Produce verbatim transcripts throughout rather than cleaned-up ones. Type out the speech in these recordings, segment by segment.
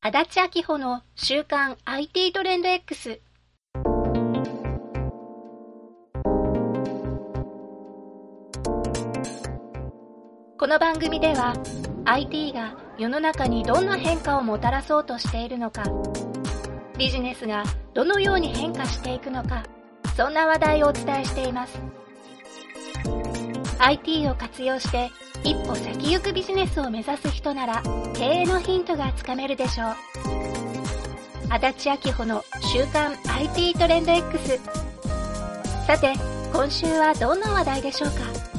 足立明穂の週刊 アイティー トレンド X。 この番組では アイティー が世の中にどんな変化をもたらそうとしているのか、ビジネスがどのように変化していくのか、そんな話題をお伝えしています。 アイティー を活用して一歩先行くビジネスを目指す人なら経営のヒントがつかめるでしょう。足立明穂の週刊 アイティー トレンド X。 さて今週はどんな話題でしょうか。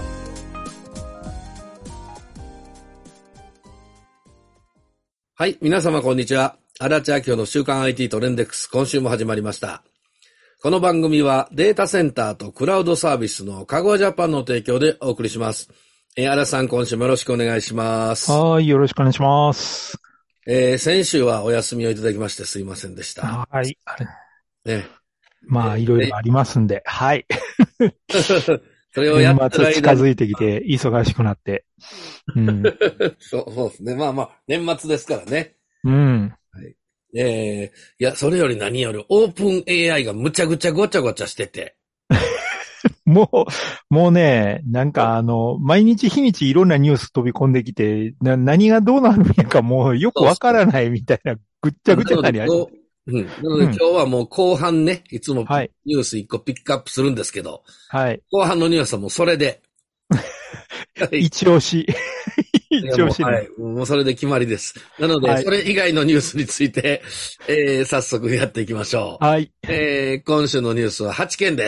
はい、皆様こんにちは。足立明穂の週刊 アイティー トレンド X、 今週も始まりました。この番組はデータセンターとクラウドサービスのカゴアジャパンの提供でお送りします。えー、足立さん、今週もよろしくお願いします。 はい、よろしくお願いします。 えー、先週はお休みをいただきましてすいませんでした。 はい。 ね、 まあ、いろいろありますんで、はい。 それをやってる間に年末近づいてきて、忙しくなって。うん、 そう、そうですね。まあまあ、年末ですからね。 うん。 はい。えー、いや、それより何より、オープン エーアイ がむちゃくちゃごちゃごちゃしてて。 もう、もうね、なんかあの、毎日日にちいろんなニュース飛び込んできて、な何がどうなるんやかもうよくわからないみたいな、ぐっちゃぐちゃなにある。 うん。なので今日はもう後半ね、いつもはいニュースいっこピックアップするんですけど、 はい。 後半のニュースはもうそれで。 一押し。一押し、ね。 はい。もうそれで決まりです。なので、はい、それ以外のニュースについて、えー、早速やっていきましょう。 はい。 えー、今週のニュースははちけんです。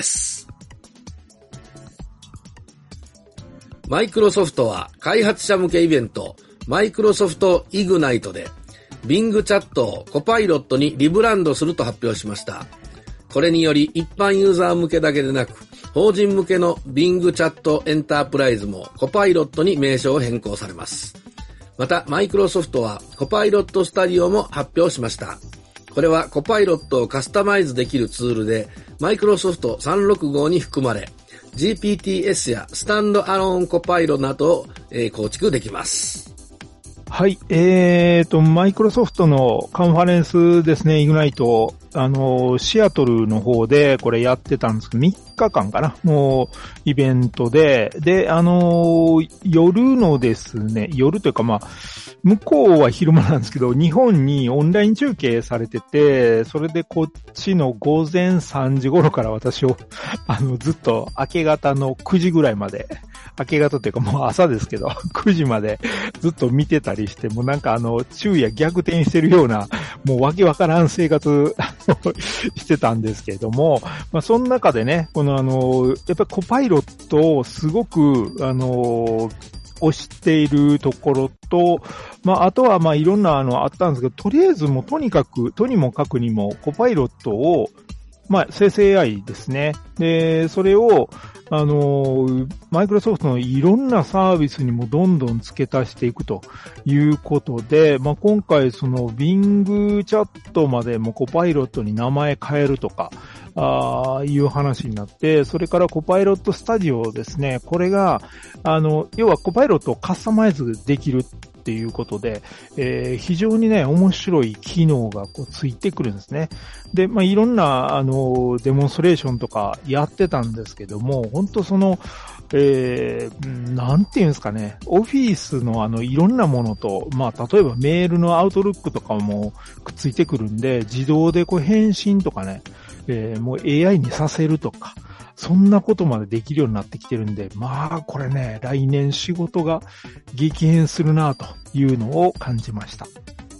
マイクロソフトは開発者向けイベント、マイクロソフトイグナイトで、Bing チャットをコパイロットにリブランドすると発表しました。これにより一般ユーザー向けだけでなく、法人向けの Bing チャットエンタープライズもコパイロットに名称を変更されます。また、マイクロソフトはコパイロットスタジオも発表しました。これはコパイロットをカスタマイズできるツールで、マイクロソフトさんろくごに含まれ、ジーピーティーエス やスタンドアローンコパイロなどを、えー、構築できます。 はい、えーと、マイクロソフトのカンファレンスですね、イグナイト、あの、シアトルの方でこれやってたんですけど、みっかかんかなのイベントで、で、あの、夜のですね、夜というかまあ、向こうは昼間なんですけど、日本にオンライン中継されてて、それでこっちの午前さんじ頃から私を、あの、ずっと明け方のくじぐらいまで、明け方というかもう朝ですけど、くじまでずっと見てたりして、もうなんかあの、昼夜逆転してるような、もうわけわからん生活してたんですけれども、まあその中でね、このあの、やっぱりコパイロットをすごく、あの、推しているところと、まあ、あとは、まあ、いろんな、あの、あったんですけど、とりあえずもう、とにかく、とにもかくにも、コパイロットを、まあ、生成 エーアイ ですね。で、それを、あの、マイクロソフトのいろんなサービスにもどんどん付け足していくということで、まあ、今回、その、Bing チャットまでもコパイロットに名前変えるとか、ああいう話になって、それからコパイロットスタジオですね。これが、あの、要はコパイロットをカスタマイズできるっていうことで、えー、非常にね、面白い機能がこうついてくるんですね。で、まあ、いろんな、あの、デモンストレーションとかやってたんですけども、本当その、えー、なんていうんですかね、オフィスのあの、いろんなものと、まあ、例えばメールのアウトルックとかもくっついてくるんで、自動でこう返信とかね、えー、もう エーアイ にさせるとか、そんなことまでできるようになってきてるんで、まあこれね、来年仕事が激変するなというのを感じました。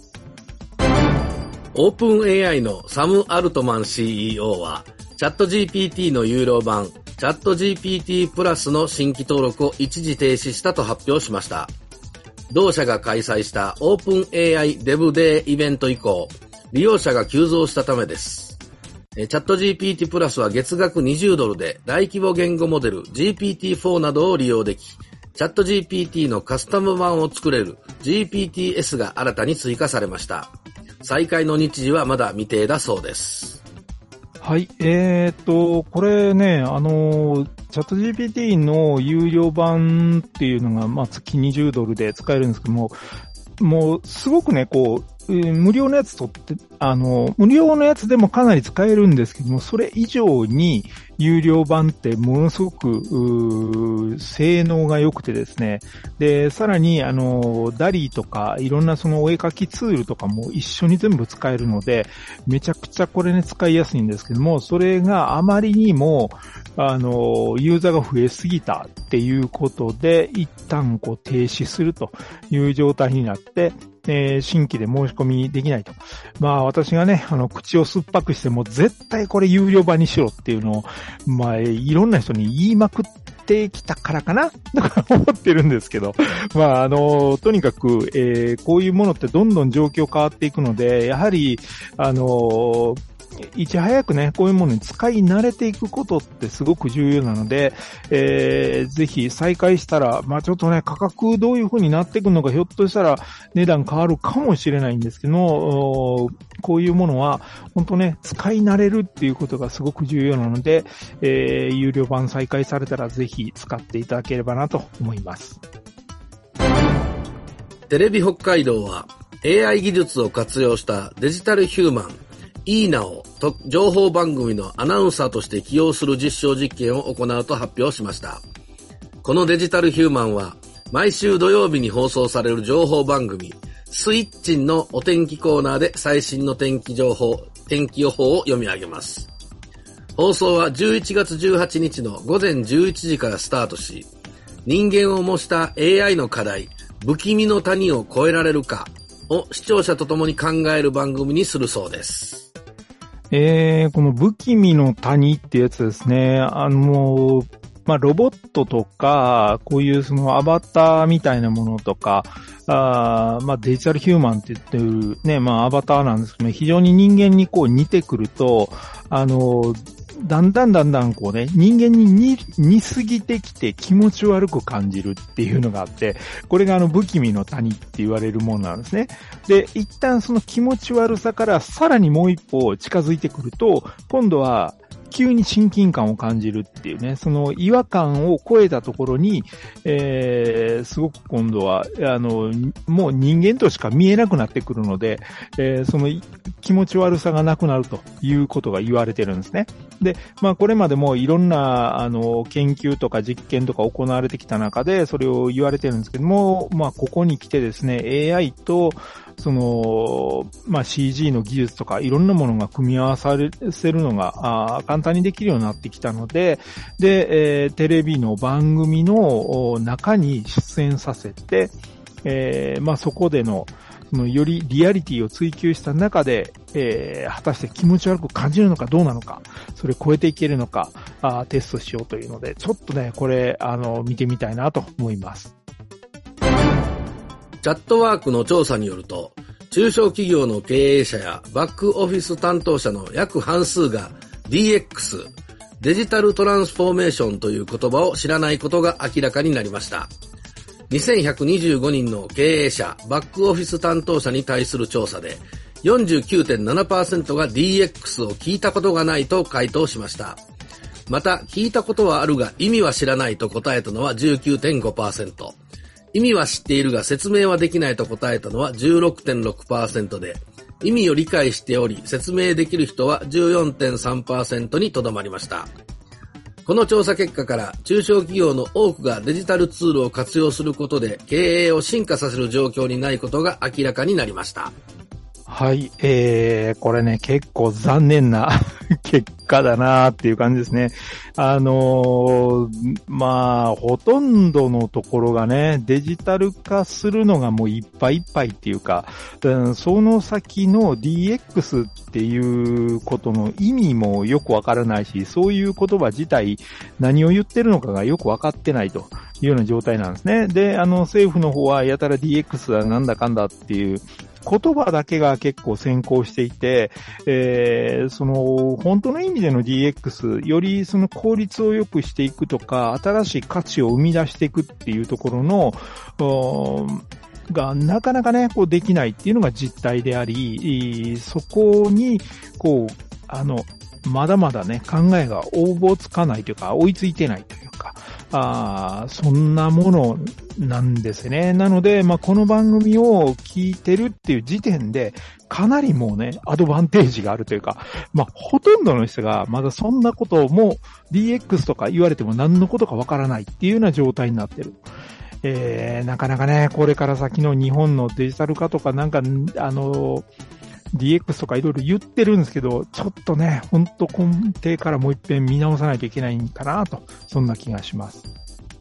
オープン エーアイ のサム・アルトマン シーイーオー は、チャット ジーピーティー の有料版、チャット ジーピーティー プラスの新規登録を一時停止したと発表しました。同社が開催したオープン エーアイ デブデーイベント以降、利用者が急増したためです。チャット ジーピーティー プラスは月額にじゅうドルで大規模言語モデル ジーピーティーフォー などを利用でき、チャット ジーピーティー のカスタム版を作れる ジーピーティーエス が新たに追加されました。再開の日時はまだ未定だそうです。 はい、えーっと、これね、あの、チャット ジーピーティー の有料版っていうのが、まあ、月にじゅうドルで使えるんですけども、もう、すごくね、こう、 無料のやつ取って、あの、無料のやつでもかなり使えるんですけども、それ以上に有料版ってものすごく、性能が良くてですね。で、さらに、あの、ダリーとか、いろんなそのお絵描きツールとかも一緒に全部使えるので、めちゃくちゃこれね、使いやすいんですけども、それがあまりにも、あの、ユーザーが増えすぎたっていうことで、一旦こう停止するという状態になって、えー、新規で申し込みできないと。まあ私がね、あの、口を酸っぱくしても絶対これ有料版にしろっていうのを、まあ、いろんな人に言いまくってきたからかなとか思ってるんですけど、まああの、とにかく、えー、こういうものってどんどん状況変わっていくので、やはり、あの、いち早くね、こういうものに使い慣れていくことってすごく重要なので、えー、ぜひ再開したら、まあちょっとね、価格どういう風になっていくのか、ひょっとしたら値段変わるかもしれないんですけども、こういうものは本当ね、使い慣れるっていうことがすごく重要なので、えー、有料版再開されたらぜひ使っていただければなと思います。 テレビ北海道は エーアイ 技術を活用したデジタルヒューマンイーナを情報番組のアナウンサーとして起用する実証実験を行うと発表しました。このデジタルヒューマンは毎週土曜日に放送される情報番組スイッチンのお天気コーナーで最新の天気情報、天気予報を読み上げます。放送はじゅういちがつじゅうはちにちのごぜんじゅういちじからスタートし、人間を模した エーアイ の課題、不気味の谷を越えられるかを視聴者と共に考える番組にするそうです。 えー、この不気味の谷ってやつですね。あの、まあ、ロボットとか、こういうそのアバターみたいなものとか、あまあ、デジタルヒューマンって言ってるね、まあ、アバターなんですけどね、非常に人間にこう似てくると、あの、だんだんだんだんこうね、人間に似、似すぎてきて気持ち悪く感じるっていうのがあって、これがあの不気味の谷って言われるものなんですね。で、一旦その気持ち悪さからさらにもう一歩近づいてくると、今度は急に親近感を感じるっていうね、その違和感を超えたところに、えー、すごく今度は、あの、もう人間としか見えなくなってくるので、えー、その気持ち悪さがなくなるということが言われてるんですね。で、まあこれまでもいろんな、あの、研究とか実験とか行われてきた中で、それを言われてるんですけども、まあここに来てですね、エーアイ と、その、まあ シージー の技術とかいろんなものが組み合わさせるのが、あ簡単にできるようになってきたので、で、えー、テレビの番組の中に出演させて、えー、まあそこでの、そのよりリアリティを追求した中で、えー、果たして気持ち悪く感じるのかどうなのか、それを超えていけるのか、あテストしようというので、ちょっとね、これ、あの、見てみたいなと思います。 チャットワークの調査によると、中小企業の経営者やバックオフィス担当者の約半数が ディーエックス、デジタルトランスフォーメーションという言葉を知らないことが明らかになりました。にせんひゃくにじゅうごにんの経営者、バックオフィス担当者に対する調査で よんじゅうきゅうてんななパーセント が ディーエックス を聞いたことがないと回答しました。また、聞いたことはあるが意味は知らないと答えたのは じゅうきゅうてんごパーセント。意味は知っているが説明はできないと答えたのは じゅうろくてんろくパーセント で、意味を理解しており説明できる人は じゅうよんてんさんパーセント にとどまりました。この調査結果から中小企業の多くがデジタルツールを活用することで経営を進化させる状況にないことが明らかになりました。 はい、えー、これね、結構残念な結果だなーっていう感じですね。あのー、まあ、ほとんどのところがね、デジタル化するのがもういっぱいいっぱいっていうか、その先の ディーエックス っていうことの意味もよくわからないし、そういう言葉自体何を言ってるのかがよくわかってないというような状態なんですね。で、あの、政府の方はやたら ディーエックス はなんだかんだっていう、言葉だけが結構先行していて、えー、その、本当の意味での ディーエックス、よりその効率を良くしていくとか、新しい価値を生み出していくっていうところの、がなかなかね、こうできないっていうのが実態であり、そこに、こう、あの、まだまだね、考えが応募つかないというか、追いついてないというか、 あそんなものなんですね。なので、まあ、この番組を聞いてるっていう時点で、かなりもうね、アドバンテージがあるというか、まあ、ほとんどの人がまだそんなことも ディーエックス とか言われても何のことかわからないっていうような状態になってる。えー、なかなかね、これから先の日本のデジタル化とかなんか、あの、ディーエックス とかいろいろ言ってるんですけど、ちょっとね、ほんと根底からもう一遍見直さないといけないんかなと、そんな気がします。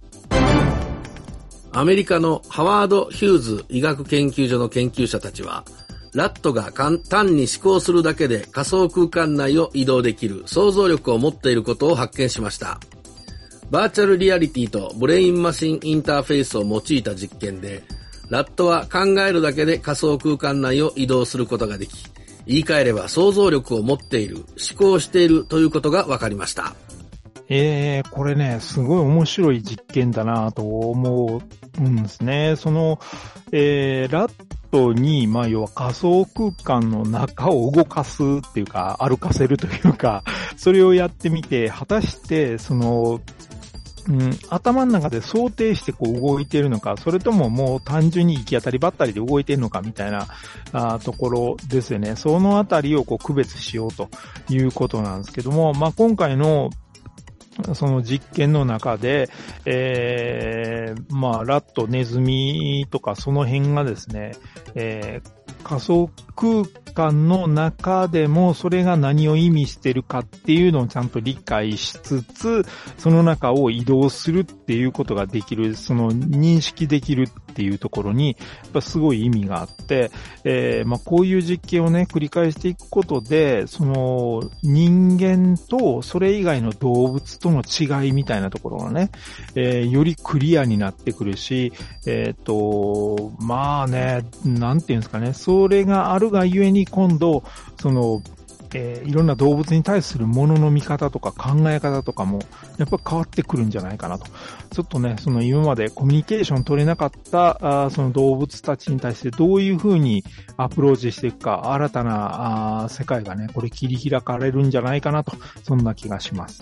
アメリカのハワード・ヒューズ医学研究所の研究者たちは、ラットが簡単に思考するだけで仮想空間内を移動できる想像力を持っていることを発見しました。バーチャルリアリティとブレインマシンインターフェースを用いた実験で、ラットは考えるだけで仮想空間内を移動することができ、言い換えれば想像力を持っている、思考しているということが分かりました。 えー、これね、すごい面白い実験だなと思うんですね。その、えー、ラットに、まあ、要は仮想空間の中を動かすっていうか、歩かせるというか、それをやってみて、果たして、その、うん、頭の中で想定してこう動いているのか、それとももう単純に行き当たりばったりで動いているのかみたいなあところですよね。そのあたりをこう区別しようということなんですけども、まあ、今回のその実験の中で、えー、まあ、ラット、ネズミとかその辺がですね、えー仮想空間の中でもそれが何を意味してるかっていうのをちゃんと理解しつつ、その中を移動するっていうことができる、その認識できるっていうところに、やっぱすごい意味があって、えー、まあこういう実験をね、繰り返していくことで、その人間とそれ以外の動物との違いみたいなところがね、えー、よりクリアになってくるし、えっと、まあね、なんていうんですかね、それがあるがゆえに今度、その、えー、いろんな動物に対するものの見方とか考え方とかもやっぱ変わってくるんじゃないかなと。ちょっとね、その今までコミュニケーション取れなかったあその動物たちに対してどういうふうにアプローチしていくか、新たなあ世界がね、これ切り開かれるんじゃないかなと、そんな気がします。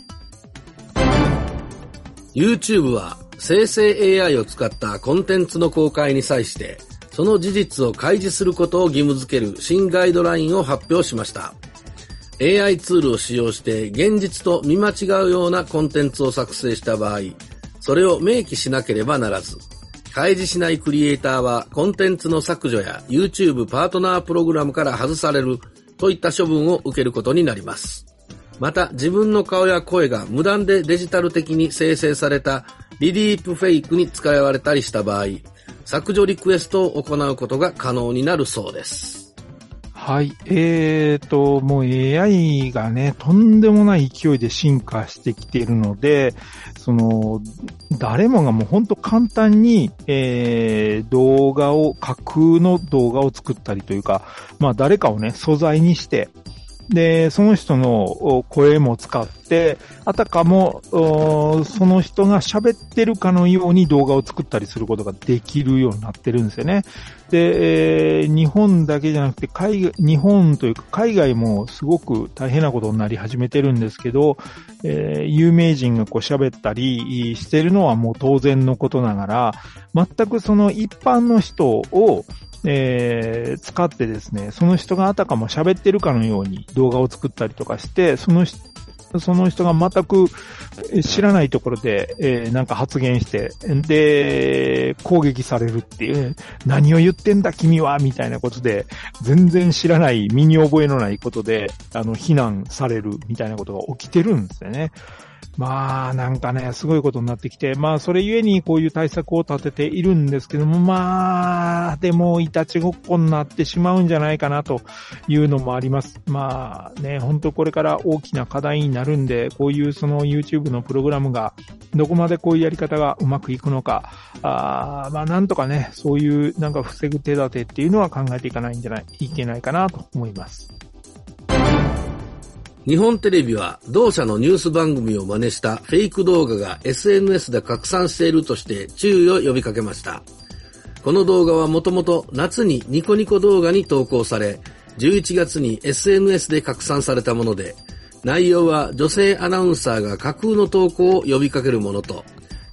YouTube は生成 エーアイ を使ったコンテンツの公開に際して、その事実を開示することを義務付ける新ガイドラインを発表しました。エーアイ ツールを使用して現実と見間違うようなコンテンツを作成した場合、それを明記しなければならず、開示しないクリエイターはコンテンツの削除や YouTube パートナープログラムから外されるといった処分を受けることになります。また、自分の顔や声が無断でデジタル的に生成されたリディープフェイクに使われたりした場合、削除リクエストを行うことが可能になるそうです。 はい。えーと、もう エーアイ がね、とんでもない勢いで進化してきているので、その、誰もがもうほんと簡単に、えー、動画を、架空の動画を作ったりというか、まあ誰かをね、素材にして、で、その人の声も使って、あたかも、その人が喋ってるかのように動画を作ったりすることができるようになってるんですよね。で、えー、日本だけじゃなくて、海外、日本というか海外もすごく大変なことになり始めてるんですけど、えー、有名人がこう喋ったりしてるのはもう当然のことながら、全くその一般の人をえー、使ってですね、その人があたかも喋ってるかのように動画を作ったりとかして、その人、その人が全く知らないところで、えー、なんか発言して、で、攻撃されるっていう、何を言ってんだ君はみたいなことで、全然知らない、身に覚えのないことで、あの、非難されるみたいなことが起きてるんですよね。まあ、なんかね、すごいことになってきて、まあ、それゆえにこういう対策を立てているんですけども、まあ、でも、いたちごっこになってしまうんじゃないかなというのもあります。まあね、本当これから大きな課題になるんで、こういうその YouTube のプログラムが、どこまでこういうやり方がうまくいくのか、あまあ、なんとかね、そういうなんか防ぐ手立てっていうのは考えていかないんじゃない、いけないかなと思います。 日本テレビは同社のニュース番組を真似したフェイク動画が エスエヌエス で拡散しているとして注意を呼びかけました。この動画はもともと夏にニコニコ動画に投稿され、じゅういちがつに エスエヌエス で拡散されたもので、内容は女性アナウンサーが架空の投稿を呼びかけるものと、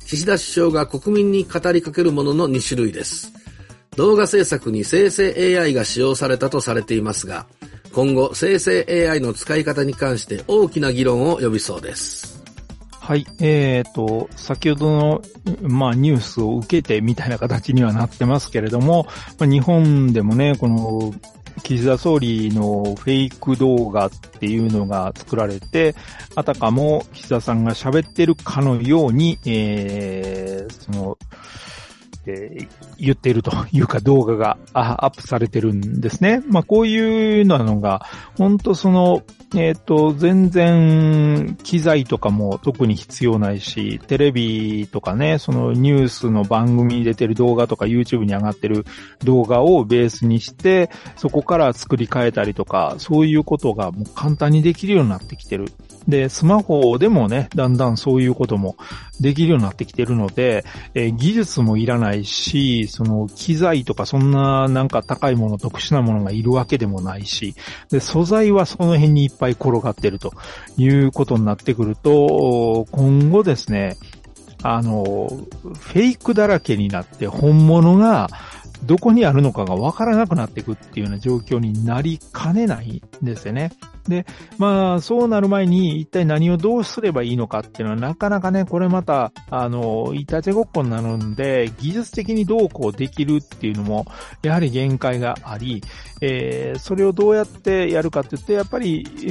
岸田首相が国民に語りかけるもののに種類です。動画制作に生成 エーアイ が使用されたとされていますが、今後生成 エーアイ の使い方に関して大きな議論を呼びそうです。 はい、えーと、先ほどの、まあ、ニュースを受けてみたいな形にはなってますけれども、まあ、日本でもね、この、岸田総理のフェイク動画っていうのが作られて、あたかも岸田さんが喋ってるかのように、えー、その、えー、言っているというか動画がアップされてるんですね。まあこういうのが、本当その、えっと、全然機材とかも特に必要ないし、テレビとかね、そのニュースの番組に出てる動画とか YouTube に上がってる動画をベースにして、そこから作り変えたりとか、そういうことがもう簡単にできるようになってきてる。で、スマホでもね、だんだんそういうこともできるようになってきてるので、えー、技術もいらないし、その機材とかそんななんか高いもの、特殊なものがいるわけでもないし、で、素材はその辺にいっぱい転がってるということになってくると、今後ですね、あの、フェイクだらけになって本物がどこにあるのかがわからなくなっていくっていうような状況になりかねないんですよね。で、まあ、そうなる前に一体何をどうすればいいのかっていうのはなかなかね、これまた、あの、いたちごっこになるんで、技術的にどうこうできるっていうのも、やはり限界があり、えー、それをどうやってやるかって言って、やっぱり、うん、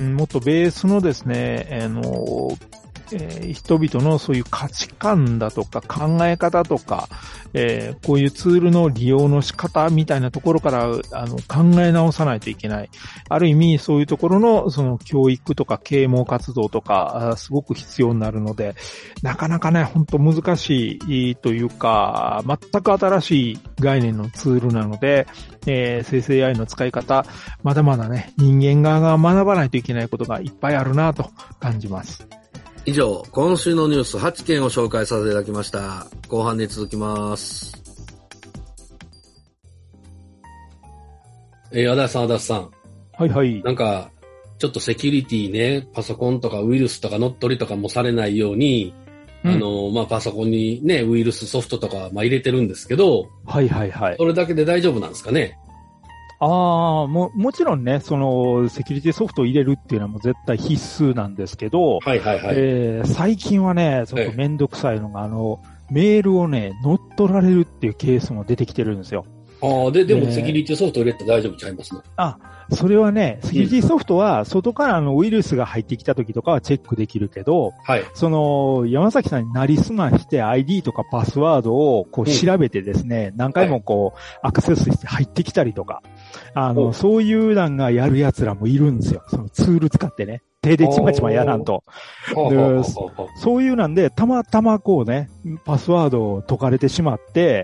もっとベースのですね、あの、えー、人々のそういう価値観だとか考え方とか、えー、こういうツールの利用の仕方みたいなところからあの考え直さないといけない。ある意味そういうところのその教育とか啓蒙活動とかすごく必要になるので、なかなかね、本当難しいというか、全く新しい概念のツールなので、えー、生成 エーアイ の使い方、まだまだね、人間側が学ばないといけないことがいっぱいあるなと感じます。 以上、今週のニュースはちけんを紹介させていただきました。後半に続きます。えー、足立さん、足立さん。 はいはい。 なんか、ちょっとセキュリティね、パソコンとかウイルスとか乗っ取りとかもされないように、うん、あの、まあ、パソコンにね、ウイルスソフトとか、まあ、入れてるんですけど、 はいはいはい。 それだけで大丈夫なんですかね？ ああ、も、もちろんね、その、セキュリティソフトを入れるっていうのはもう絶対必須なんですけど、 はいはいはい。 えー、最近はね、ちょっとめんどくさいのが、あの、メールをね、乗っ取られるっていうケースも出てきてるんですよ。 ああ、で、でもセキュリティソフト入れて大丈夫ちゃいますね。 あ、それはね、セキュリティソフトは外からのウイルスが入ってきた時とかはチェックできるけど、 はい。 その、山崎さんになりすまして アイディー とかパスワードをこう調べてですね、うん、何回もこう、アクセスして入ってきたりとか、あの、そういうなんがやる奴らもいるんですよ。そのツール使ってね。手でちまちまやらんと。で、そういうなんで、たまたまこうね、パスワードを解かれてしまって、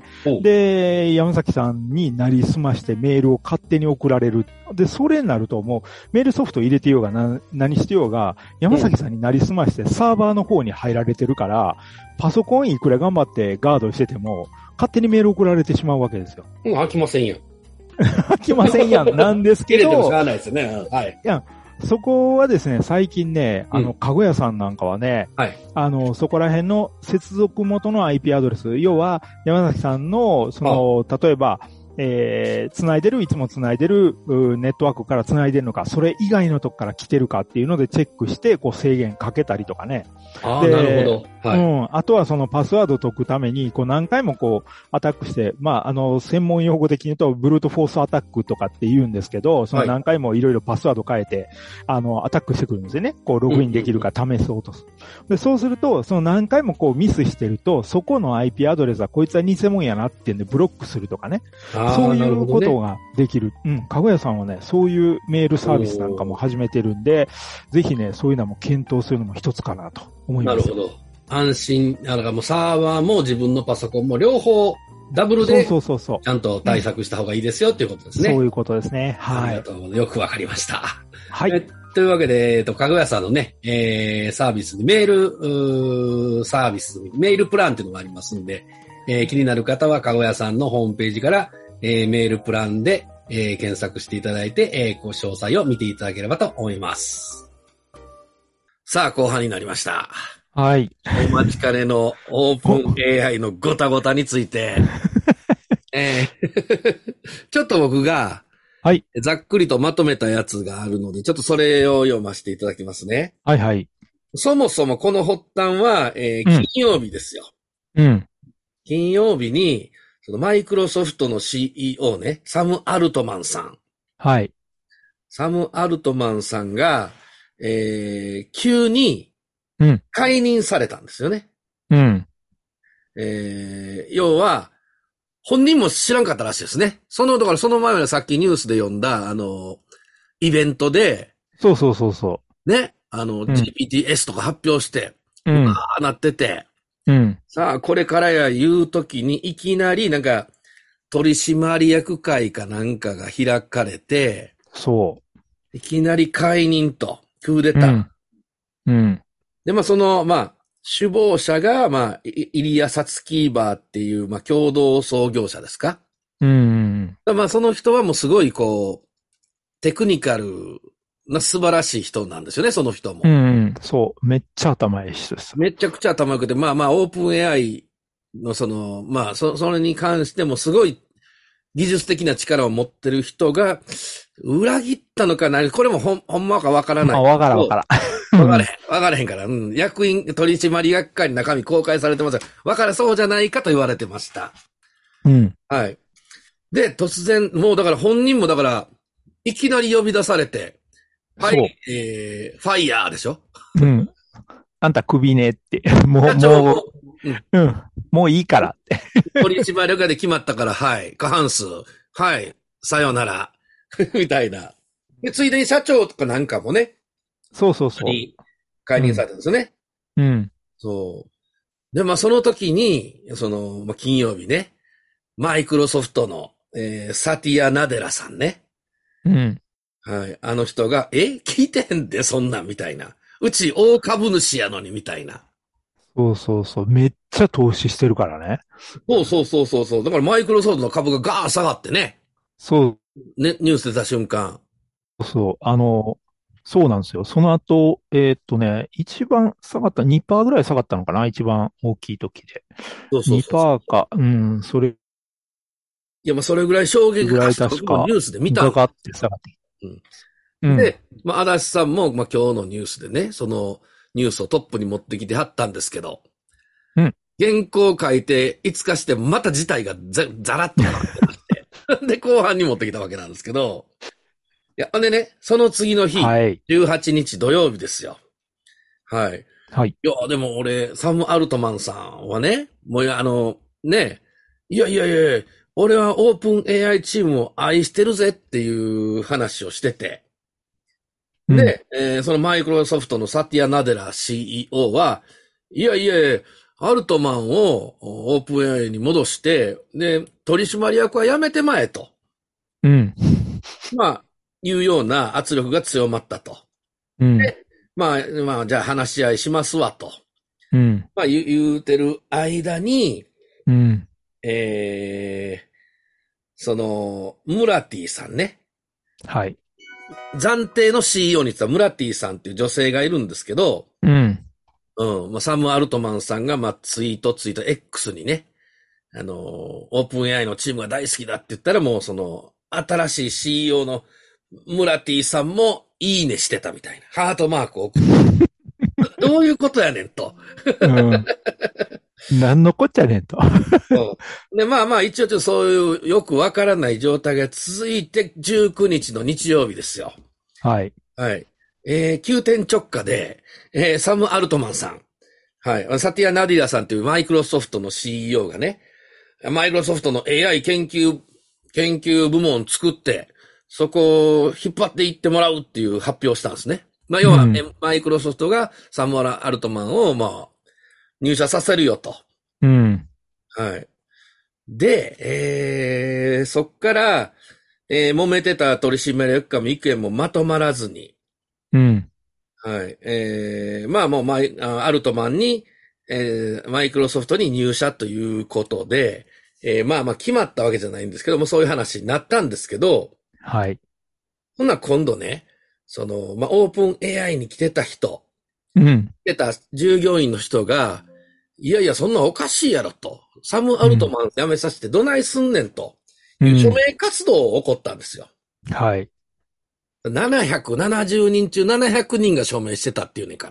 で、山崎さんになりすましてメールを勝手に送られる。で、それになるともう、メールソフト入れてようがな、何してようが、山崎さんになりすましてサーバーの方に入られてるから、パソコンいくら頑張ってガードしてても、勝手にメール送られてしまうわけですよ。 うん、飽きませんよ。 飽きませんやん、なんですけど。 入れてもしゃあないですよね。はい。 いや、そこはですね、最近ね、あの、かごやさんなんかはね、 はい。 あの、そこら辺の接続元の アイピー アドレス、要は、山崎さんの、その、例えば、えー、繋いでる、いつも繋いでる、ネットワークから繋いでるのか、それ以外のとこから来てるかっていうのでチェックして、こう制限かけたりとかね。 ああ、なるほど。はい。 うん。あとはそのパスワードを解くために、こう何回もこう、アタックして、まあ、あの、専門用語的に言うと、ブルートフォースアタックとかって言うんですけど、その何回もいろいろパスワード変えて、はい、あの、アタックしてくるんですよね。こう、ログインできるか試そうとする。で、そうすると、その何回もこうミスしてると、そこの アイピー アドレスはこいつは偽物やなっていうんでブロックするとかね。そういうことができる。るうん。かごやさんはね、そういうメールサービスなんかも始めてるんで、ぜひね、そういうのも検討するのも一つかなと思います。 なるほど。安心、だからもうサーバーも自分のパソコンも両方ダブルで、そうそうそうそう。ちゃんと対策した方がいいですよっていうことですね。 そういうことですね。はい。 ありがとうございます。よくわかりました。 はい。 というわけで、えっと、かごやさんのね、えー、サービスに、メール、うーサービス、メールプランっていうのがありますんで、えー、気になる方はかごやさんのホームページから、えー、メールプランで、えー、検索していただいて、えー、ご詳細を見ていただければと思います。さあ、後半になりました。 はい。 お待ちかねのオープン エーアイ のごたごたについて、えーちょっと僕がはい。 ざっくりとまとめたやつがあるので、ちょっとそれを読ませていただきますね。 はいはい。 そもそもこの発端は、えーうん。 金曜日ですよ。 うん。 金曜日に、そのマイクロソフトの シーイーオー ね、サム・アルトマンさん。 はい。 サム・アルトマンさんが、えー急にうん。 解任されたんですよね。 うん。 えー要は、本人も知らんかったらしいですね。その、だからその前はさっきニュースで読んだ、あの、イベントで、 そうそうそうそね、あの、 う。うん。 ジーピーティーエス とか発表して、うわうん。 ーなってて、 うん。 さあ、これからや言うときに、いきなりなんか、取締役会かなんかが開かれて、 そいきなり解任と、クーデう。うター。 ん。うん。 で、まあ、その、まあ、首謀者が、まあ、イイリア・サツキーバーっていう、まあ、共同創業者ですか。 うん。 まあ、その人はもうすごい、こう、テクニカルな素晴らしい人なんですよね、その人も。 うん。そう。めっちゃ頭いい人です。 めちゃくちゃ頭良くて、まあまあ、オープン エーアイ のその、まあ、そ、それに関してもすごい技術的な力を持ってる人が、裏切ったのかな、これもほん、ほんまかわからなまあ、 い。 わからんわからん。 わかれへん、 うん。 わからへんから、うん。役員取締役会の中身公開されてます。わからそうじゃないかと言われてました。 うん。 はい。で、突然、もうだから本人もだから、いきなり呼び出されて、はそう。 い、えー、ファイヤーでしょ。 うん。あんた首ねって。もう、 社長もも、うん、 う、うん。もういいからって。 取締役会で決まったから、はい、過半数、はい、さよなら、みたいな。で、ついでに社長とかなんかもね、 そうそうそに解う。うん。 任されたんですよね。 うん。 そう。で、まあ、その時に、その、まあ、金曜日ね、マイクロソフトの、えー、サティア・ナデラさんね。 うん。 はい。あの人が、え聞いてへんで、そんなん、みたいな。うち大株主やのに、みたいな。 そうそうそう。めっちゃ投資してるからね。 そうそうそうそうそう。だからマイクロソフトの株がガーッ下がってね。 そね、ニュース出た瞬間。 うそう。あの、そうなんですよ。その後、えーっとね、一番下がった、にパーセントぐらい下がったのかな一番大きい時で。 そうそうそうそう。 にパーセントか、うん、それいや、まあ、それぐらい衝撃ぐらいが走った僕確か、 もニュースで見たんです。 ガガって下がってきた。ううん。 ん。 で、まあ、足立さんも、まあ、今日のニュースでね、そのニュースをトップに持ってきてはったんですけど、 うん。 原稿を書いて、いつかしてまた事態がざ、ざらっと変わってまして。で、後半に持ってきたわけなんですけど、いや、でね、その次の日、 はい。 じゅうはちにち土曜日ですよ。はい。 はい。 いや、でも俺、サム・アルトマンさんはね、もうあの、ね、いやいやいやいや、俺はオープン エーアイ チームを愛してるぜっていう話をしてて、 うん。 で、えーそのマイクロソフトのサティア・ナデラ シーイーオー は、いやいやいや、アルトマンをオープン エーアイ に戻して、で、取締役はやめてまえと、 うん。 まあ、いうような圧力が強まったと。 うん。 で、まあ、まあ、じゃあ話し合いしますわと。 うん。 まあ、言う言うてる間に、 うん。 えー、その、ムラティさんね。 はい。 暫定の シーイーオー に言ってたムラティさんっていう女性がいるんですけど、 うん。 うん、まあ、サム・アルトマンさんが、まあ、ツイート、ツイート X にね、あの、オープン エーアイ のチームが大好きだって言ったら、もうその、新しい シーイーオー のムラティさんもいいねしてたみたいな。ハートマークを送って。どういうことやねんと。 うん。なんのこっちゃねんと。 そう。で、まあまあ、一応ちょっとそういうよくわからない状態が続いて、じゅうくにちの日曜日ですよ。 はい。 はい。えー、急転直下で、えー、サム・アルトマンさん。はい。サティア・ナディラさんというマイクロソフトの シーイーオー がね、マイクロソフトの エーアイ 研究、研究部門を作って、そこを引っ張っていってもらうっていう発表をしたんですね。まあ、要は、 うん。 えマイクロソフトがサム・アルトマンを、まあ、入社させるよと。 うん。 はい。で、えー、そっから、えー、揉めてた取締役会も意見もまとまらずに、 うん。 はい。えー、まあもうマイ、あアルトマンに、えー、マイクロソフトに入社ということで、えー、まあまあ決まったわけじゃないんですけども、そういう話になったんですけど、 はい。 ほんなら今度ね、その、まあオープン エーアイ に来てた人、 うん。 てた従業員の人が、いやいや、そんなおかしいやろと。サム・アルトマン辞めさせてどないすんねんと。いう署名活動を起こったんですよ。 はい。 ななひゃくななじゅうにん中ななひゃくにんが署名してたっていうねんから。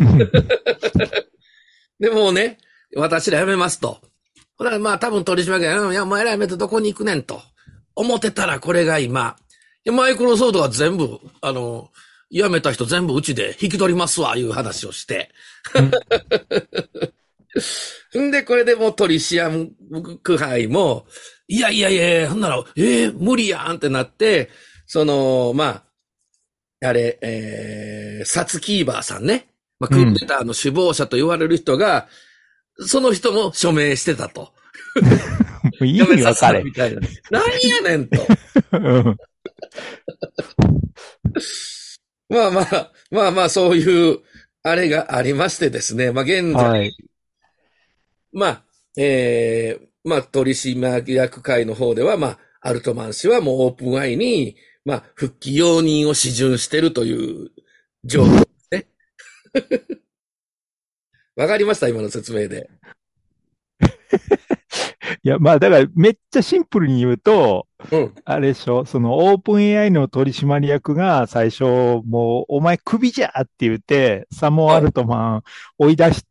でもね、私ら辞めますと。ほら、まあ多分取締役が、いや、お前ら辞めてどこに行くねんと。思ってたらこれが今、マイクロソフトが全部、あの、辞めた人全部うちで引き取りますわ、いう話をして。んで、これでもう取締役会も、いやいやいや、ほんなら、えー、無理やんってなって、その、まあ、あれ、えー、サツキーバーさんね。まあ、クーデターの首謀者と言われる人が、うん、その人も署名してたと。 意味わかれ。 みたいな。何やねんと。まあまあ、まあまあ、そういう、あれがありましてですね。まあ現在、はい、まあ、えー、まあ取締役会の方では、まあ、アルトマン氏はもうオープンアイに、まあ、復帰容認を批准してるという状況ですね。わかりました今の説明で。 いや、まあ、だから、めっちゃシンプルに言うと、 うん、 あれでしょ、その、オープン エーアイ の取締役が最初、もう、お前クビじゃって言って、サモ・アルトマン追い出して、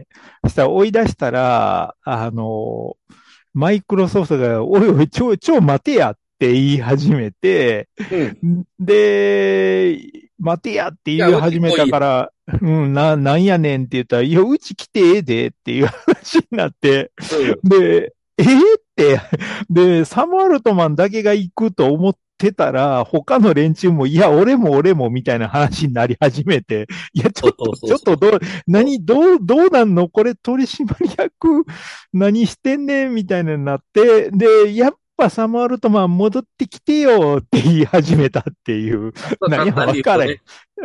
そしたら追い出したら、あの、マイクロソフトが、おいおい、ちょ、ちょ、待てやって言い始めて、うん、で、待てやって言い始めたから、うん、な、なんやねんって言ったら、いや、うち来てええでっていう話になって、うん、で、えー、って、で、サム・アルトマンだけが行くと思ってたら、他の連中も、いや、俺も俺もみたいな話になり始めて、いや、ちょっと、ちょっとどう、何、どう、どうなんのこれ取締役、何してんねんみたいなになって、で、やっぱサム・アルトマン戻ってきてよって言い始めたっていう、何やわかれ。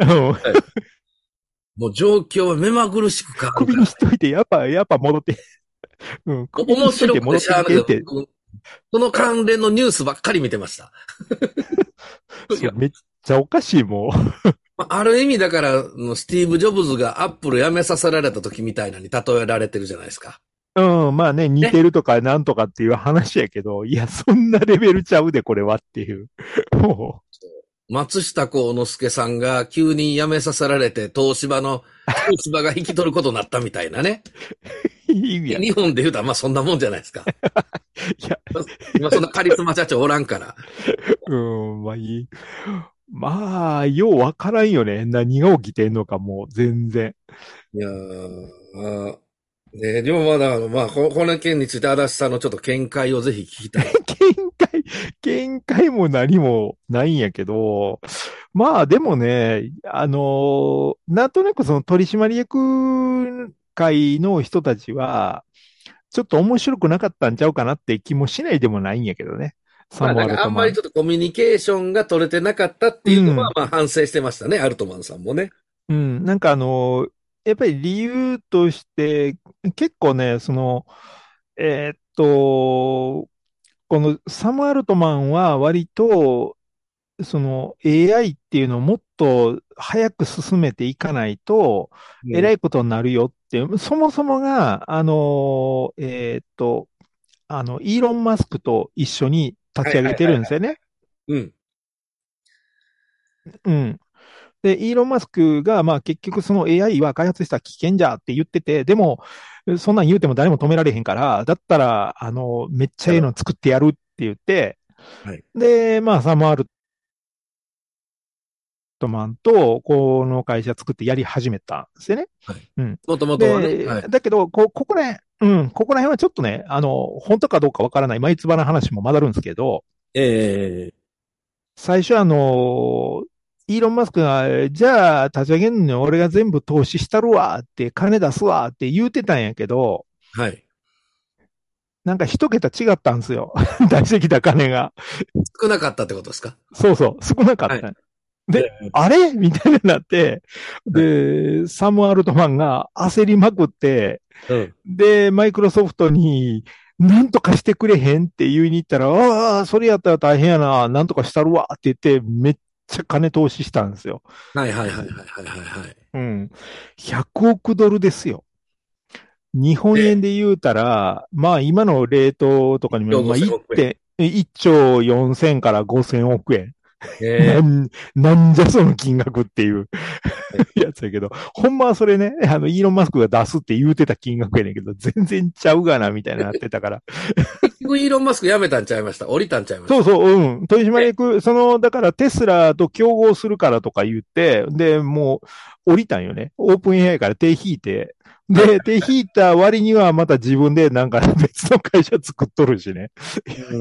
もう状況は目まぐるしく変わる。 首にしといて、やっぱ、やっぱ戻って。 うん、面白くてしゃあないけど、その関連のニュースばっかり見てました。 めっちゃおかしい、もう。 ある意味だから、スティーブ・ジョブズがアップル辞めさせられた時みたいなに例えられてるじゃないですか。 うん、まあね、似てるとかなんとかっていう話やけど、ね、いや、そんなレベルちゃうで、これはっていう。もう。 松下幸之助さんが急に辞めさせられて、東芝の、東芝が引き取ることになったみたいなね。日本で言うたらまあそんなもんじゃないですか。いや、今そんなカリスマ社長おらんから。 うん、まあいい。まあ、ようわからんよね。何が起きてんのかもう全然。 いやー、ね、でもまだ、まあ、この件について足立さんのちょっと見解をぜひ聞きたい。 見解、見解も何もないんやけど、まあでもね、あのー、なんとなくその取締役会の人たちは、ちょっと面白くなかったんちゃうかなって気もしないでもないんやけどね。 まあ、なんかあんまりちょっとコミュニケーションが取れてなかったっていうのは、まあ反省してましたね、うん、アルトマンさんもね。 うん、なんかあのー、やっぱり理由として、結構ね、その、えー、っと、このサム・アルトマンは割と、その エーアイ っていうのをもっと早く進めていかないと、えらいことになるよっていう、そもそもが、あの、えー、っと、あの、イーロン・マスクと一緒に立ち上げてるんですよね。 うん。 うん。で、イーロン・マスクが、まあ結局その エーアイ は開発したら危険じゃって言ってて、でも、そんなん言うても誰も止められへんから、だったら、あの、めっちゃいいの作ってやるって言って、はい、で、まあ、サム・アルトマンと、この会社作ってやり始めたんですよね。 はい。うん。もともとはね。 はい、だけど、こ、ここら辺、うん、ここら辺はちょっとね、あの、本当かどうかわからない、毎つばな話もまだあるんですけど、 ええー、 最初あの、イーロン・マスクが、じゃあ立ち上げるのに俺が全部投資したるわって、金出すわって言うてたんやけど、 はい。 なんか一桁違ったんですよ。出してきた金が。 少なかったってことですか？ そうそう、少なかった。はい、で、あれみたいになって、で、はい、サム・アルトマンが焦りまくって、うん、で、マイクロソフトに、なんとかしてくれへんって言いに行ったら、ああ、それやったら大変やな、なんとかしたるわって言って、めっちゃ金投資したんですよ。 はいはいはいはいはいはいはい。 うん。ひゃくおくドルですよ。日本円で、 で言うたら、まあ今のレートとかにも、 今日まあごせんおく円。 いってん、いっちょうよんせんからごせんおく円。なえん、なんじゃその金額っていうえ。 やつやけど、ほんまはそれね、あの、イーロン・マスクが出すって言うてた金額やねんけど、全然ちゃうがな、みたいになってたから。 結局イーロン・マスク辞めたんちゃいました。降りたんちゃいました。 そうそう、うん。取締え役、その、だからテスラと競合するからとか言って、で、もう、降りたんよね。オープン エーアイ から手引いて。 はいで、手引いた割にはまた自分でなんか別の会社作っとるしね。 うん。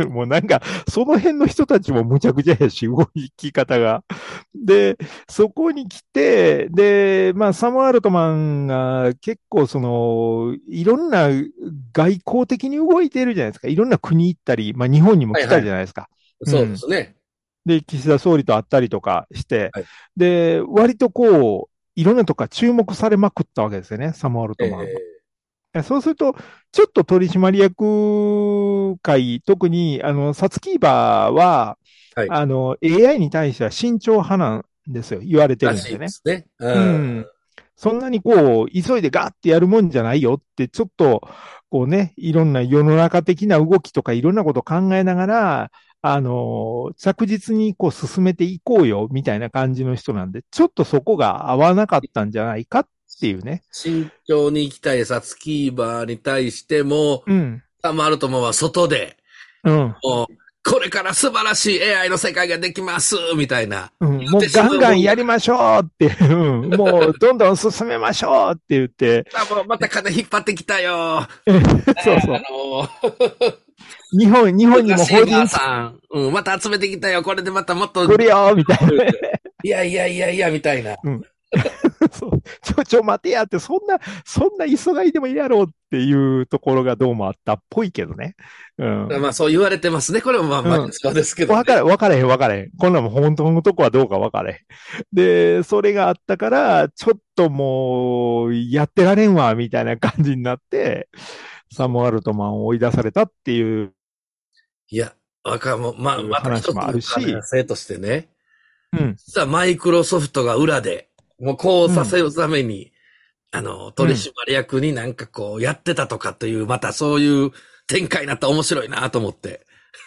もうなんか、その辺の人たちもむちゃくちゃやし、動き方が。で、そこに来て、で、まあ、サム・アルトマンが結構その、いろんな外交的に動いてるじゃないですか。いろんな国行ったり、まあ、日本にも来たはいはい。 じゃないですか。うそうでん。 すね。 で、岸田総理と会ったりとかして、 はい。 で、割とこう、いろんなとこから注目されまくったわけですよね、サム・アルトマンは。 えそうすると、ちょっと取締役会、特に、あの、サツキーバーは、 ー、はい。 あの、エーアイ に対しては慎重派なんですよ。言われてらしるんですよね。 いですね。ううん。 ん。そんなにこう、急いでガーってやるもんじゃないよって、ちょっと、こうね、いろんな世の中的な動きとかいろんなことを考えながら、あの、着実にこう進めていこうよ、みたいな感じの人なんで、ちょっとそこが合わなかったんじゃないかっていうね。 慎重に行きたいサツキーバーに対しても、 うん。 サム・アルトマンは外で、 うん。 もう、これから素晴らしい エーアイ の世界ができます、みたいな。 うん、 言っもうガンてしまうもんや。 ガンやりましょうって、うん、もうどんどん進めましょうって言って、 あ、もうまた金引っ張ってきたよ。 そうあその、 う。日本、日本にも昔ばあ法人さん、うん、また集めてきたよ。これでまたもっと、 作るよみたいな。 いやいやいやいや、みたいな。 うん。そうちょ、ちょ、待てやって、そんな、そんな急がいでもいいやろうっていうところがどうもあったっぽいけどね。うん。 まあそう言われてますね。これもまあまあうん。 そうですけどね。 わかれ、わかれへん、わかれへん。こんなもん本当のとこはどうかわかれへん。で、それがあったから、ちょっともう、やってられんわ、みたいな感じになって、サム・アルトマンを追い出されたっていういや、わかも、まあ、また一つ話もあの可能るし、 性としてね。 うん、 実はマイクロソフトが裏で、もうこううん、 させるために、あの、取うん。 締役になんかこうやってたとかという、またそういう展開になったら面白いなと思って。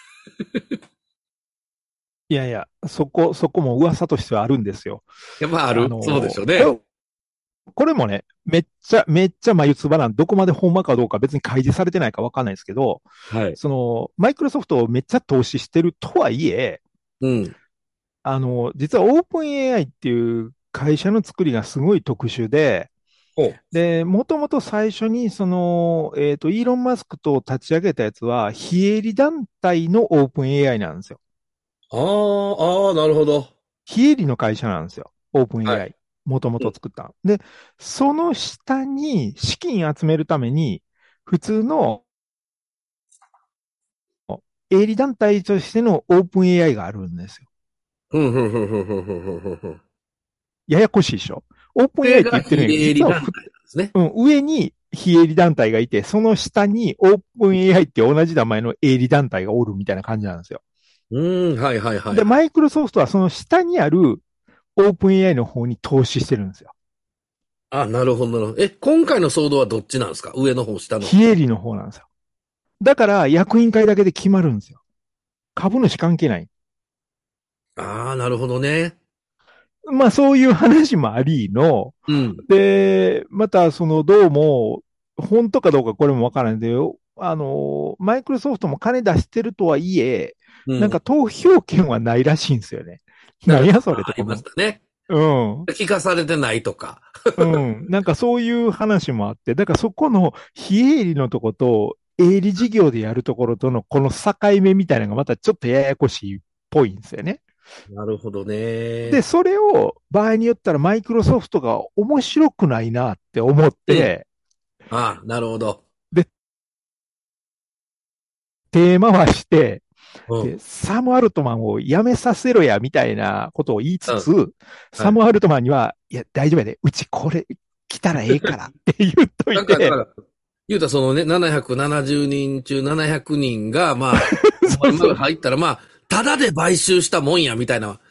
いやいや、そこ、そこも噂としてはあるんですよ。 いや、まああある。そうでの、 しょうね。 これ、これもね、めっちゃ、めっちゃ眉唾なん、どこまでほんまかどうか別に開示されてないかわかんないですけど、 はい。 その、マイクロソフトをめっちゃ投資してるとはいえ、 うん。 あの、実はオープン エーアイ っていう会社の作りがすごい特殊で、 ほう。 で、もともと最初に、その、えっと、イーロン・マスクと立ち上げたやつは、非営利団体のオープン エーアイ なんですよ。 ああ、ああ、なるほど。 非営利の会社なんですよ。オープンはい。 エーアイ。もともうん。 と作ったの。で、その下に資金集めるために、普通の営利団体としてのオープン エーアイ があるんですよ。 ふんふんふんふんふんふんふんふんふん。 ややこしいでしょ。オープンこれエーアイ ってが非言ってるんやけど、 営利団体なん実はふ、 ですね。 うん、上に非営利団体がいて、その下にオープン エーアイ って同じ名前の営利団体がおるみたいな感じなんですよ。 うーん、はいはいはいで、 はい。 マイクロソフトはその下にあるオープン エーアイ の方に投資してるんですよ。 あ、なるほどなるほど。え、今回の騒動はどっちなんですか？上の方、下の方。 非営利の方なんですよ。だから役員会だけで決まるんですよ。株主関係ない。 ああ、なるほどね。 まあそういう話もありの、 うん。 で、またそのどうも、本当かどうかこれもわからないんで、あの、マイクロソフトも金出してるとはいえ、 うん。 なんか投票権はないらしいんですよね。 なんか、 なんやそれとありかも。 ましたね。 うん。 聞かされてないとか。 うん。なんかそういう話もあって、だからそこの非営利のとこと、営利事業でやるところとのこの境目みたいなのがまたちょっとややこしいっぽいんですよね。 なるほどで、 ね。 それを場合によったらマイクロソフトが面白くないなって思っうん。 て、 ああ、なるほど。 で、手回して、 うん。 で、サム・アルトマンを辞めさせろや、みたいなことを言いつうん。 つ、 はい。 サム・アルトマンには、いや、大丈夫やで、うちこれ来たらええからって言っとなんか、だかいて、 ら、言うたらそのね、ななひゃくななじゅうにん中ななひゃくにんが、まあ、ほんまにまそうそう、 だ入ったら、まあ、ただで買収したもんや、みたいな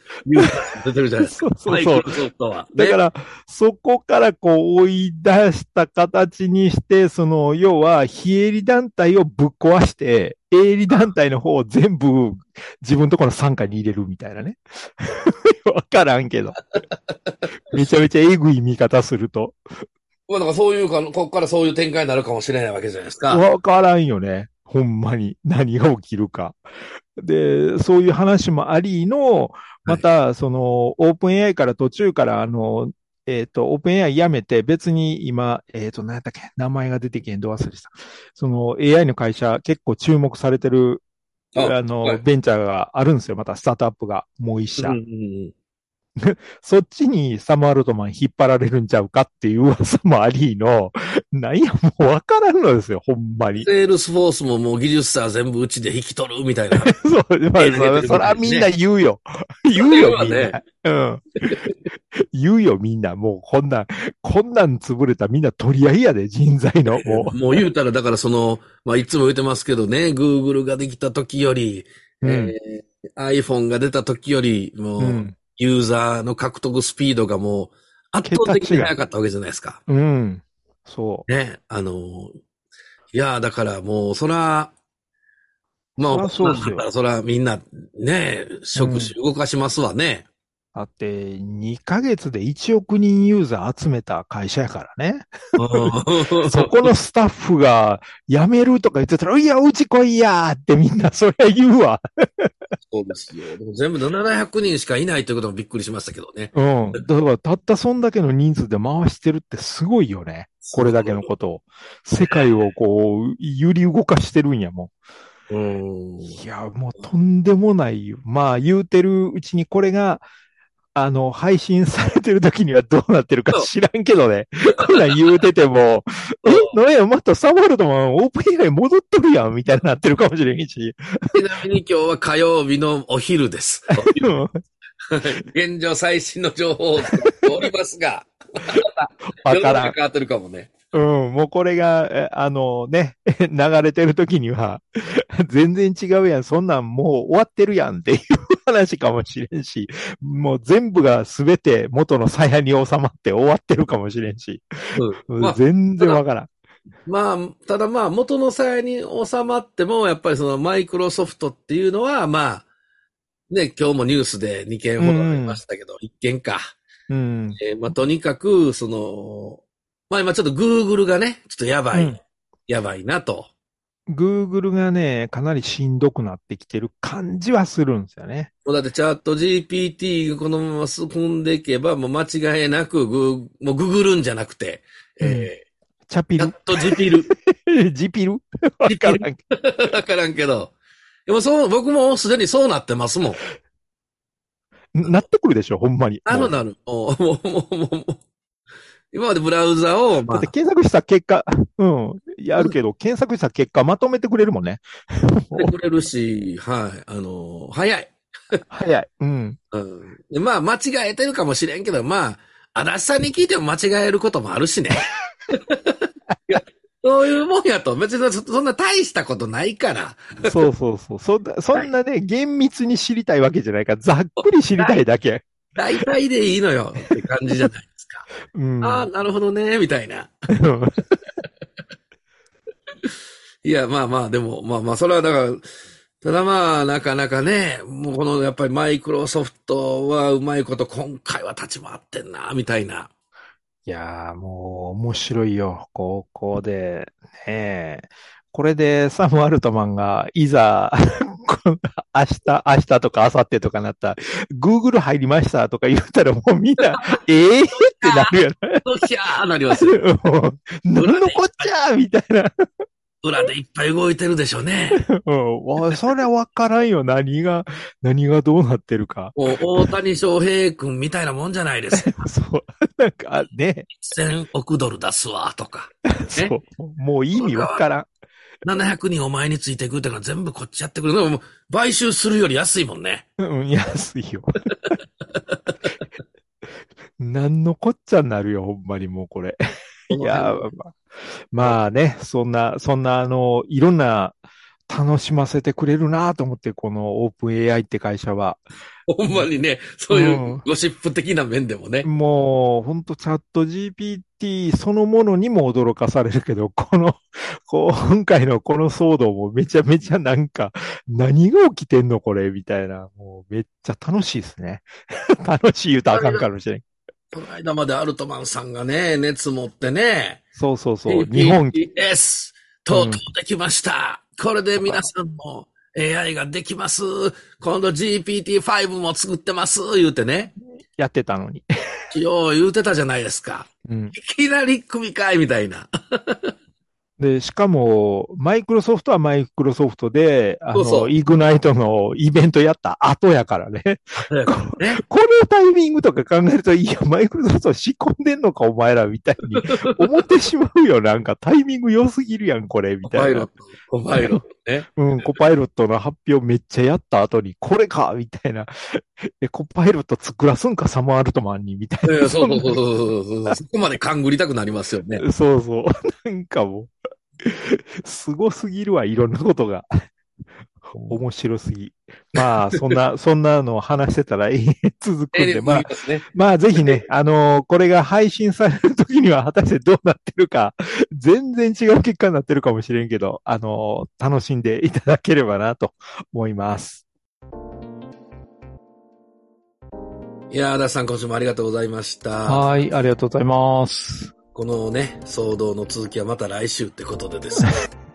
ユーザー出てるじゃないですか。 そうそうそうマイクロソフトは。ね、 だから、そこからこう追い出した形にして、その、要は、非営利団体をぶっ壊して、営利団体の方を全部自分のところの傘下に入れるみたいなね。わからんけど。めちゃめちゃえぐい見方すると。 まあ、だからそういうか、ここからそういう展開になるかもしれないわけじゃないですか。 わからんよね。ほんまに。何が起きるか。で、そういう話もありの、また、その、オープン エーアイ から途中から、あの、えっ、と、オープン エーアイ やめて、別に今、えっ、と、何やったっけ、名前が出てけんど忘れした。その、エーアイ の会社、結構注目されてる、ああ、 の、 はい。 ベンチャーがあるんですよ。また、スタートアップが、もう一社。 うんうんうん。 そっちにサム・アルトマン引っ張られるんちゃうかっていう噂もありの、なんや、もうわからんのですよ、ほんまに。 セールスフォースももう技術者全部うちで引き取るみたいな。 そう、まあ、そら、そらみんな言うよ。言うよ、みんな。うん。言うよ、みんな。もう、こんなん、こんなん潰れたらみんな取り合いやで、人材の。ももう言うたら、だからその、まあ、いつも言ってますけどね、Google ができた時より、 う。うん。 えー、iPhone が出た時より、もう、 うん。 ユーザーの獲得スピードがもう、圧倒的に桁違い。 速かったわけじゃないですか。 うん。そね。あの、いや、だからもう、そら、 う。 まあ、 そらこんなんそうっすよ。 だったらそらみんな、ね、職種うん。 動かしますわね。 だって、にかげつでいちおく人ユーザー集めた会社やからね。 うんそこのスタッフが辞めるとか言ってたら、いや、うち来いやーってみんなそりゃ言うわ。 そうですよ。でも全部ななひゃくにんしかいないということもびっくりしましたけどね。 うん。だから、たったそんだけの人数で回してるってすごいよね。 すごこれだけのことを。世界をこう、揺り動かしてるんやもん。 い。うん。 いや、もうとんでもないよ。まあ、言うてるうちにこれが、あの、配信されてる時にはどうなってるかそう知らんけどね。こんなん言うてても、え、 そうなんや、またサマルドマンオープン エーアイ 戻っとるやん、みたいになってるかもしれんし。 ちなみに今日は火曜日のお昼です。お昼。 うん現状最新の情報を作っておりますが、世のわからん。 中変わってるかもね。 うん、もうこれが、えあのね、流れてる時には、全然違うやん、そんなんもう終わってるやんっていう話かもしれんし、もう全部が全て元の鞘に収まって終わってるかもしれんし、 うん。まあ、 全ただ、 然わからん。 まあ、ただまあ、元の鞘に収まっても、やっぱりそのマイクロソフトっていうのは、まあ、ね、今日もニュースでにけんうほどありまん、 したけど、いっけんか。 うん、 えーまあ、とにかく、その、まあ今ちょっと Google がね、ちょっとやばい、 うん。 やばいなと。 Google がね、かなりしんどくなってきてる感じはするんですよね。 もうだってチャット ジーピーティー がこのまま進んでいけば、もう間違いなくグー、もうググるんじゃなくて、 うん。 えー、チャッチャピル。 トジピル。 ジピルわジピル。 からん。 わからんけど。でもそう、僕もすでにそうなってますもん。あの、 なってくるでしょ、ほんまに。もう。 あのなる。もう、もう、もう、もう、もう今までブラウザを、 だってま検索した結果、うん、やるけど、検索した結果まとめてくれるもんね。 あ、してくれるし、はい、あの、早い。 早い。うん。 うん。でまあ、間違えてるかもしれんけど、まあ、足立さんに聞いても間違えることもあるしね。いや、そういうもんやと、別にそそんな大したことないから。 そうそうそう。そんな、そはい。 んなね、厳密に知りたいわけじゃないから、ざっくり知りたいだけ。 大体でいいのよって感じじゃないですか。 うああ、 ん。 なるほどね、みたいな。いや、まあまあ、でも、まあまあ、それはだから、ただまあ、なかなかね、もうこのやっぱりマイクロソフトはうまいこと今回は立ち回ってんな、みたいな。 いやー、もう面白いよ。ここで、ねえ。これでサム・アルトマンがいざ、こんな明日、明日とか明後日とかなったら、Google 入りましたとか言ったらもうみんな、ええー、ってなるよね。 どひゃーなりますよ。 もう何のこっちゃみたいな。 裏でいっぱい動いてるでしょうね。 うん、わそれはわからんよ。何が、何がどうなってるか。 もう大谷翔平君みたいなもんじゃないですか。 そう。なんかね、 せんおくドル出すわ、とか。ね。 そう。もう意味わからん。 ななひゃくにんお前についていくっていうのは全部こっちやってくる。でももう買収するより安いもんね。 うん、安いよ。何のこっちゃになるよ、ほんまにもうこれ。 こいやー、 の辺の。 まあ、まあね、そんな、そんな、あの、いろんな楽しませてくれるなと思って、このオープン エーアイ って会社は。 ほんまにね、そういうゴシップ的な面でもね。 うん、もう、ほんとチャット ジーピーティー そのものにも驚かされるけど、この、今回のこの騒動もめちゃめちゃなんか、何が起きてんのこれみたいな。もうめっちゃ楽しいですね。楽しい言うとあかんかもしれん。 この間までアルトマンさんがね、熱持ってね。 そうそうそう。日本。 ジーピーティーエス、とうとうできました。うん、これで皆さんも エーアイ ができます。今度 ジーピーティーファイブ も作ってます。言うてね。 やってたのに。 よう言うてたじゃないですか。うん、いきなり組かいみたいな。 で、しかも、マイクロソフトはマイクロソフトで、あの、そうそうイグナイトのイベントやった後やからね。ねこのタイミングとか考えると、いや、マイクロソフト仕込んでんのか、お前ら、みたいに思ってしまうよ。なんか、タイミング良すぎるやん、これ、みたいな。 コパイロット。コパイロットね。 うん、コパイロットの発表めっちゃやった後に、これかみたいな。え、コパイロット作らすんか、サム・アルトマンに、みたいな。 そうそうそうそうそう。そこまで勘ぐりたくなりますよね。 そうそう。なんかもう。すごすぎるわ、いろんなことが。面白すぎ。まあ、そんな、そんなのを話してたら永遠続くんで、まあ、まあ、ぜひね、あのー、これが配信される時には果たしてどうなってるか、全然違う結果になってるかもしれんけど、あのー、楽しんでいただければなと思います。 いやー、足立さん、今週もありがとうございました。 はい、ありがとうございます。 このね、騒動の続きはまた来週ってことでですね。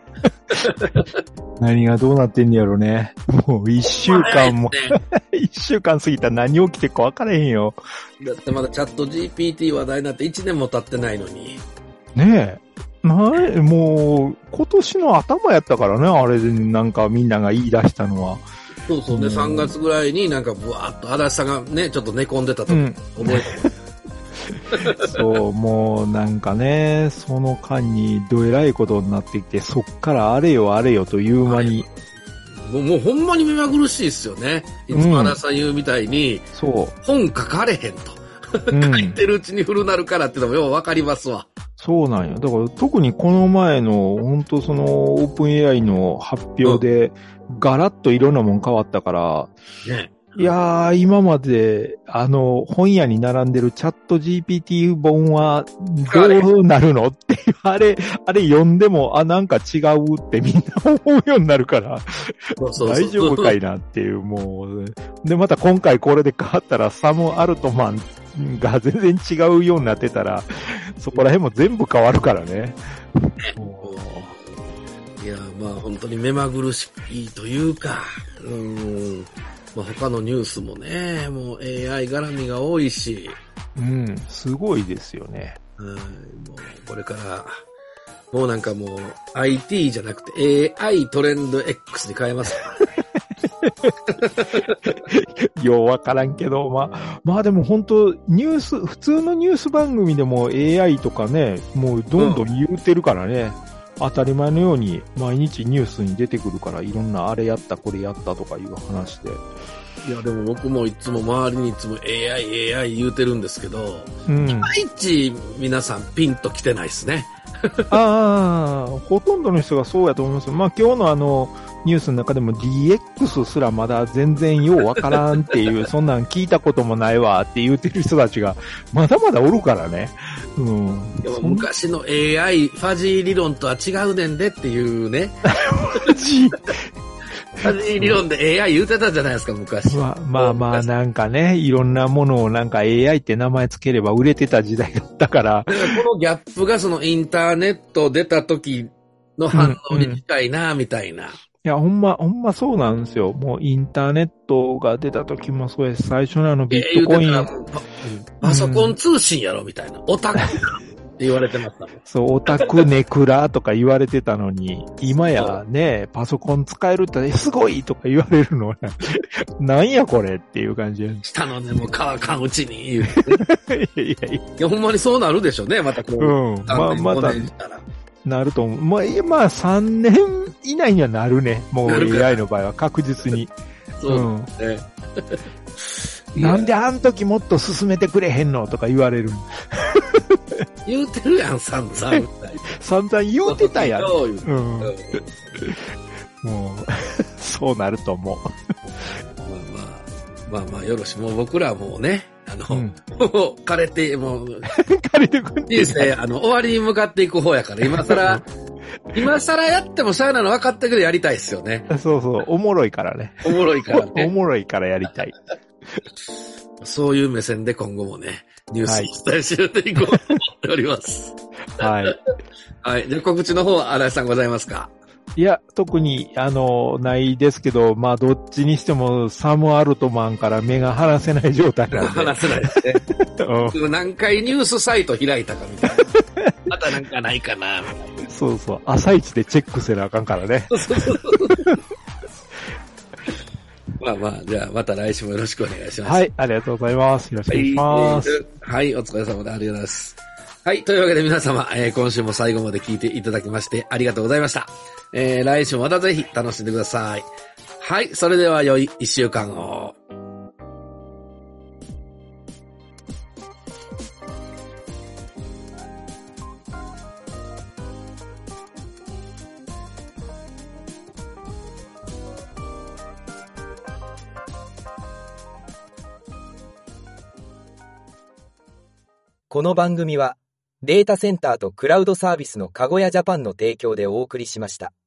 何がどうなってんねやろね。もう一週間も、一週間過ぎたら何起きてるか分からへんよ。 だってまだチャット ジーピーティー 話題になっていちねんも経ってないのに。 ねえ。なもう、今年の頭やったからね、あれでなんかみんなが言い出したのは。 そうそうね、さんがつぐらいになんかブワーっと、足立さんがね、ちょっと寝込んでたと、うん、覚えてます。 そう、もうなんかね、その間にどえらいことになってきて、そっからあれよあれよという間に。 はい、もう、もうほんまに目まぐるしいですよね。いつも足立さん言うみたいに、うん、そう。本書かれへんと。うん、書いてるうちに古なるからっていうのもようわかりますわ。 そうなんよ。だから特にこの前の、本当そのオープン エーアイ の発表で、ガラッといろんなもん変わったから、ね。いやー、今まで、あの、本屋に並んでるチャット ジーピーティー 本は、どうなるのっていう、あれ、あれ読んでも、あ、なんか違うってみんな思うようになるから、大丈夫かいなっていう、もう。で、また今回これで変わったら、サム・アルトマンが全然違うようになってたら、そこら辺も全部変わるからね。 いや、まあ本当に目まぐるしいというか、うーん。まあ、他のニュースもね、もう エーアイ 絡みが多いし。 うん、すごいですよね。 うん、もうこれから、もうなんかもう アイティー じゃなくて エーアイ トレンド X に変えます。 ようわからんけど、まあ、まあでも本当ニュース、普通のニュース番組でも エーアイ とかね、もうどんどん言うてるからね。うん、当たり前のように毎日ニュースに出てくるからいろんなあれやったこれやったとかいう話で。 いやでも僕もいつも周りにいつも エーアイ、エーアイ 言うてるんですけど、うん、いまいち皆さんピンと来てないですね。 ああ、ほとんどの人がそうやと思います。まあ今日のあのニュースの中でも ディーエックス すらまだ全然ようわからんっていう、そんなん聞いたこともないわって言うてる人たちがまだまだおるからね。うん、 でも昔の エーアイ、ファジー理論とは違うねんでっていうね。 ファジーファジー理論で エーアイ 言うてたじゃないですか、昔。 まあまあまあ、なんかね、いろんなものをなんか エーアイ って名前つければ売れてた時代だったから。 このギャップがそのインターネット出た時の反応に近いな、みたいな。うんうん、 いや、ほんま、ほんまそうなんですよ。もうインターネットが出た時もそうです。最初のあのビットコイン。えー、 パ, パソコン通信やろみたいな。オタクって言われてましたもん。 そう、オタクネクラとか言われてたのに、今やね、パソコン使えるってすごいとか言われるの。なんやこれっていう感じ。 下の根も乾かんうちに言うて。いやいやいや、ほんまにそうなるでしょうね、またこう。 うん。まあ、また。なると思う。まあ、まあ、さんねん以内にはなるね。もう エーアイ の場合は確実に。 そうですね。 うん、なんであん時もっと進めてくれへんのとか言われる。 言うてるやん、散々。 散々言うてたやん。うん、 もう、そうなると思う。 まあまあ、まあまあよろしい。もう僕らはもうね、あの、うん、もう枯れて、もう、 枯れてくんいいですね。あの、終わりに向かっていく方やから、今更、今更やってもしゃあなの分かってくれやりたいですよね。 そうそう、おもろいからね。 おもろいからね。 おもろいからやりたい。 そういう目線で今後もね、ニュースをお伝えしていこうと思っております。 はい。 はい。で、告知の方、新井さんございますか？ いや、特に、あの、ないですけど、まあ、どっちにしても、サム・アルトマンから目が離せない状態なんで。 離せないですね。うん、何回ニュースサイト開いたかみたいな。またなんかないかな、みたいな。 そうそう。朝一でチェックせなあかんからね。そうそうそうまあまあ、じゃあまた来週もよろしくお願いします。 はい、ありがとうございます。よろしくお願いします。 はい、はい、お疲れ様でありがとうございます。はい、というわけで皆様、えー、今週も最後まで聞いていただきましてありがとうございました。えー、来週もまたぜひ楽しんでください。はい、それでは良い一週間を。 この番組はデータセンターとクラウドサービスのかごやジャパンの提供でお送りしました。